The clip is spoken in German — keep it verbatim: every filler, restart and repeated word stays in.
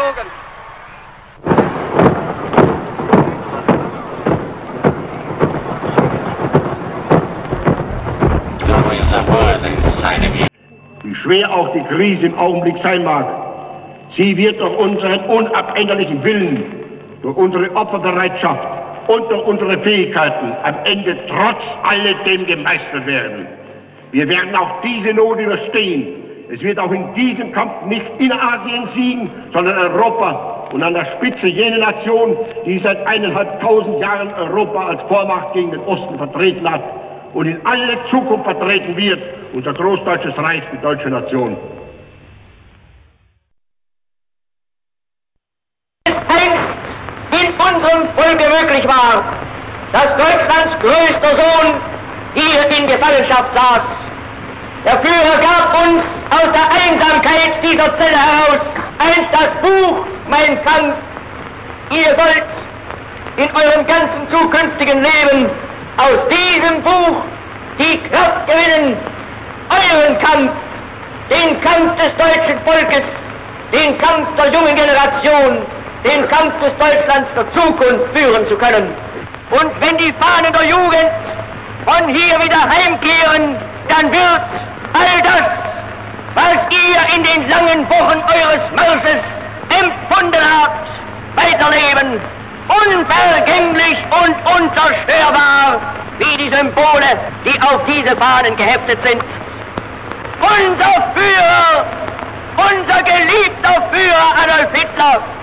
Augen. Wie schwer auch die Krise im Augenblick sein mag, sie wird durch unseren unabänderlichen Willen, durch unsere Opferbereitschaft und durch unsere Fähigkeiten am Ende trotz alledem gemeistert werden. Wir werden auch diese Not überstehen. Es wird auch in diesem Kampf nicht Innerasien siegen, sondern Europa und an der Spitze jene Nation, die seit eineinhalbtausend Jahren Europa als Vormacht gegen den Osten vertreten hat und in alle Zukunft vertreten wird, unser großdeutsches Reich, die deutsche Nation. Es einst in unserem Volke möglich war, dass Deutschlands größter Sohn hier in Gefangenschaft saß. Der Führer gab uns aus der Einsamkeit dieser Zelle heraus einst das Buch Mein Kampf. Ihr sollt in eurem ganzen zukünftigen Leben aus diesem Buch die Kraft gewinnen, euren Kampf, den Kampf des deutschen Volkes, den Kampf der jungen Generation, den Kampf des Deutschlands der Zukunft führen zu können. Und wenn die Fahnen der Jugend von hier wieder heimkehren, dann wird all das, was ihr in den langen Wochen eures Marsches empfunden habt, weiterleben, unvergänglich und unzerstörbar, wie die Symbole, die auf diese Fahnen geheftet sind. Unser Führer, unser geliebter Führer Adolf Hitler,